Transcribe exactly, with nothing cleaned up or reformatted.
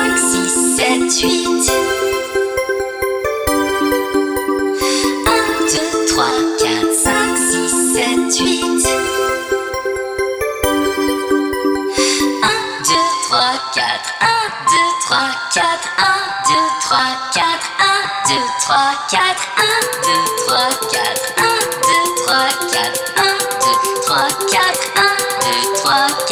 cinq, six, sept, huit. un, deux, trois, quatre, cinq, six, sept, huit. un, deux, trois, quatre, un, deux, trois, quatre, un, deux, trois, quatre, un, deux, trois, quatre, un, deux, trois, quatre, un, deux, trois, quatre, un, deux, trois, quatre, un, deux, trois, quatre.